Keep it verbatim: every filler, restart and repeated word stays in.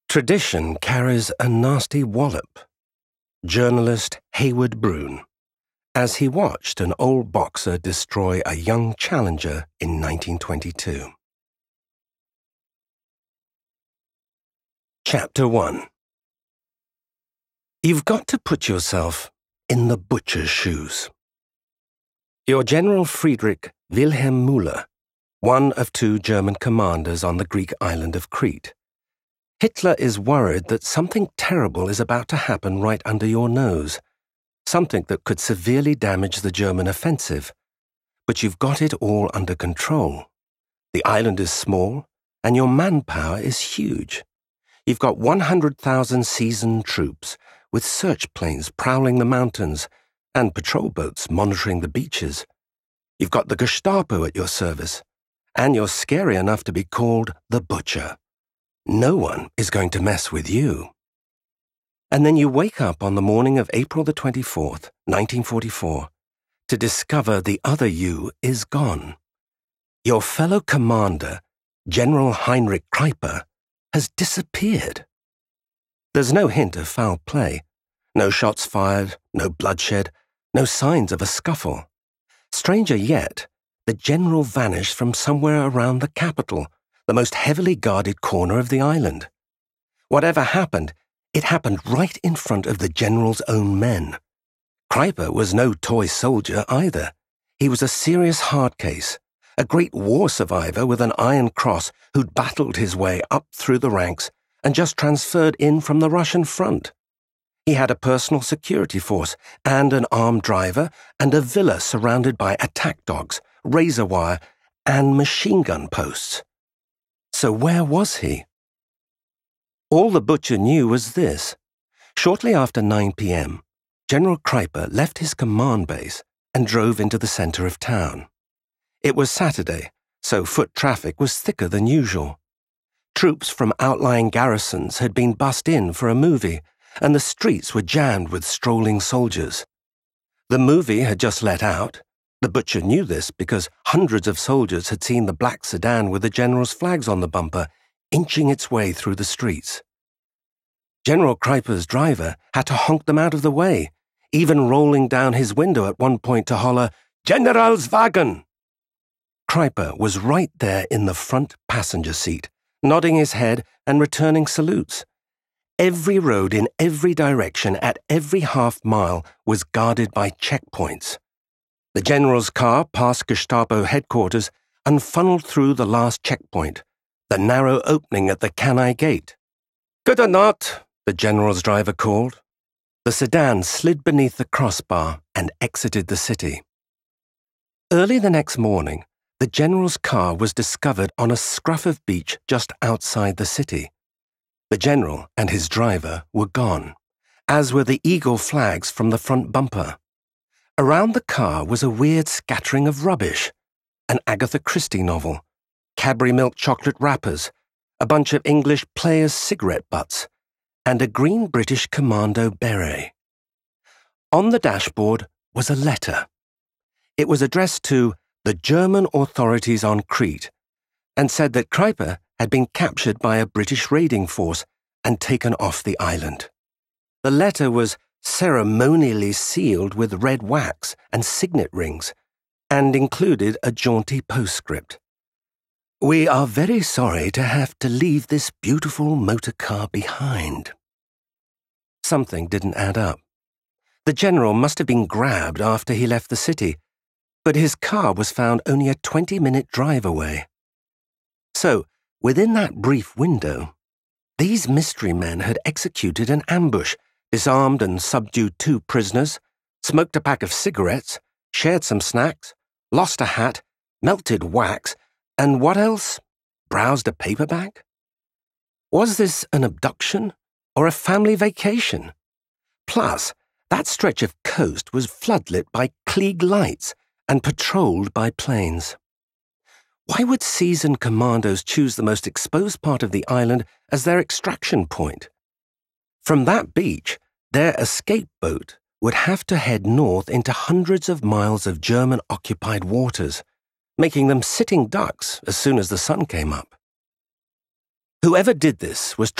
Tradition carries a nasty wallop. Journalist Hayward Broun, as he watched an old boxer destroy a young challenger in nineteen twenty-two. Chapter one. You've got to put yourself in the butcher's shoes. Your General Friedrich Wilhelm Müller, one of two German commanders on the Greek island of Crete. Hitler is worried that something terrible is about to happen right under your nose, something that could severely damage the German offensive. But you've got it all under control. The island is small, and your manpower is huge. You've got one hundred thousand seasoned troops, with search planes prowling the mountains and patrol boats monitoring the beaches. You've got the Gestapo at your service, and you're scary enough to be called the Butcher. No one is going to mess with you. And then you wake up on the morning of April the twenty-fourth, nineteen forty-four, to discover the other you is gone. Your fellow commander, General Heinrich Kreiper, has disappeared. There's no hint of foul play, no shots fired, no bloodshed, no signs of a scuffle. Stranger yet, the general vanished from somewhere around the capital, the most heavily guarded corner of the island. Whatever happened, it happened right in front of the general's own men. Kreiper was no toy soldier either. He was a serious hard case, a great war survivor with an Iron Cross who'd battled his way up through the ranks and just transferred in from the Russian front. He had a personal security force and an armed driver and a villa surrounded by attack dogs, razor wire, and machine gun posts. So where was he? All the Butcher knew was this. Shortly after nine p m, General Kreiper left his command base and drove into the center of town. It was Saturday, so foot traffic was thicker than usual. Troops from outlying garrisons had been bussed in for a movie, and the streets were jammed with strolling soldiers. The movie had just let out. The Butcher knew this because hundreds of soldiers had seen the black sedan with the general's flags on the bumper inching its way through the streets. General Kreiper's driver had to honk them out of the way, even rolling down his window at one point to holler, "Generalswagen!" Kreiper was right there in the front passenger seat, nodding his head and returning salutes. Every road in every direction at every half mile was guarded by checkpoints. The general's car passed Gestapo headquarters and funneled through the last checkpoint, the narrow opening at the Cannae Gate. "Good or not," the general's driver called. The sedan slid beneath the crossbar and exited the city. Early the next morning, the general's car was discovered on a scruff of beach just outside the city. The general and his driver were gone, as were the eagle flags from the front bumper. Around the car was a weird scattering of rubbish, an Agatha Christie novel, Cadbury milk chocolate wrappers, a bunch of English Players cigarette butts, and a green British Commando beret. On the dashboard was a letter. It was addressed to the German authorities on Crete and said that Kreiper had been captured by a British raiding force and taken off the island. The letter was ceremonially sealed with red wax and signet rings, and included a jaunty postscript. "We are very sorry to have to leave this beautiful motor car behind." Something didn't add up. The general must have been grabbed after he left the city, but his car was found only a twenty-minute drive away. So, within that brief window, these mystery men had executed an ambush, disarmed and subdued two prisoners, smoked a pack of cigarettes, shared some snacks, lost a hat, melted wax, and what else? Browsed a paperback? Was this an abduction or a family vacation? Plus, that stretch of coast was floodlit by Klieg lights and patrolled by planes. Why would seasoned commandos choose the most exposed part of the island as their extraction point? From that beach, their escape boat would have to head north into hundreds of miles of German-occupied waters, making them sitting ducks as soon as the sun came up. Whoever did this was